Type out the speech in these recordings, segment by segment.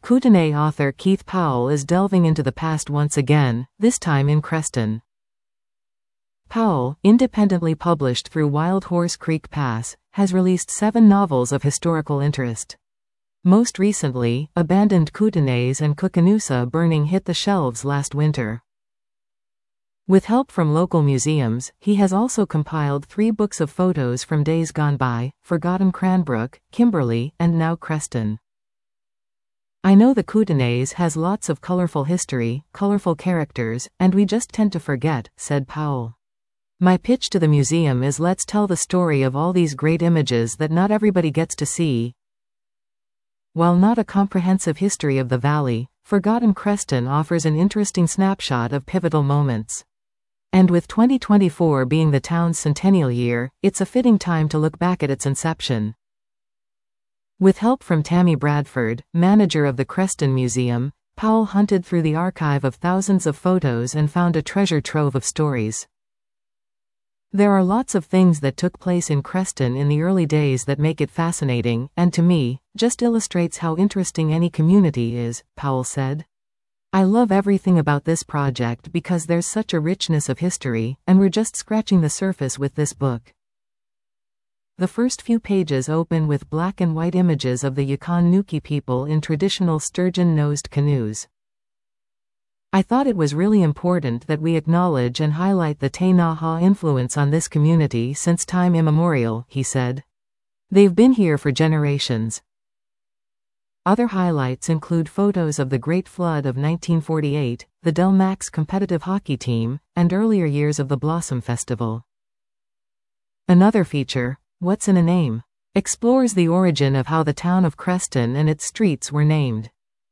Kootenai author Keith Powell is delving into the past once again, this time in Creston. Powell, independently published through Wild Horse Creek Pass, has released 7 novels of historical interest. Most recently, Abandoned Kootenays and Koocanusa Burning hit the shelves last winter. With help from local museums, he has also compiled 3 books of photos from days gone by, Forgotten Cranbrook, Kimberley, and now Creston. I know the Kootenays has lots of colorful history, colorful characters, and we just tend to forget, said Powell. My pitch to the museum is let's tell the story of all these great images that not everybody gets to see. While not a comprehensive history of the valley, Forgotten Creston offers an interesting snapshot of pivotal moments. And with 2024 being the town's centennial year, it's a fitting time to look back at its inception. With help from Tammy Bradford, manager of the Creston Museum, Powell hunted through the archive of thousands of photos and found a treasure trove of stories. There are lots of things that took place in Creston in the early days that make it fascinating, and to me, just illustrates how interesting any community is, Powell said. I love everything about this project because there's such a richness of history, and we're just scratching the surface with this book. The first few pages open with black and white images of the Yukon Nuki people in traditional sturgeon-nosed canoes. I thought it was really important that we acknowledge and highlight the Te Naha influence on this community since time immemorial, he said. They've been here for generations. Other highlights include photos of the Great Flood of 1948, the Del Max competitive hockey team, and earlier years of the Blossom Festival. Another feature, What's in a Name? Explores the origin of how the town of Creston and its streets were named.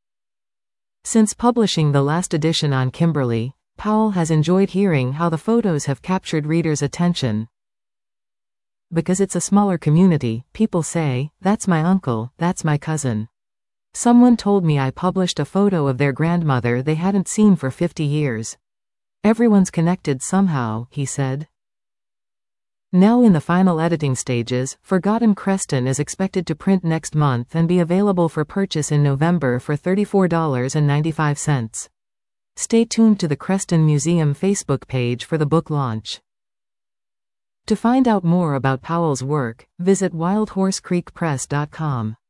Since publishing the last edition on Kimberley, Powell has enjoyed hearing how the photos have captured readers' attention. Because it's a smaller community, people say, that's my uncle, that's my cousin. Someone told me I published a photo of their grandmother they hadn't seen for 50 years. Everyone's connected somehow, he said. Now in the final editing stages, Forgotten Creston is expected to print next month and be available for purchase in November for $34.95. Stay tuned to the Creston Museum Facebook page for the book launch. To find out more about Powell's work, visit wildhorsecreekpress.com.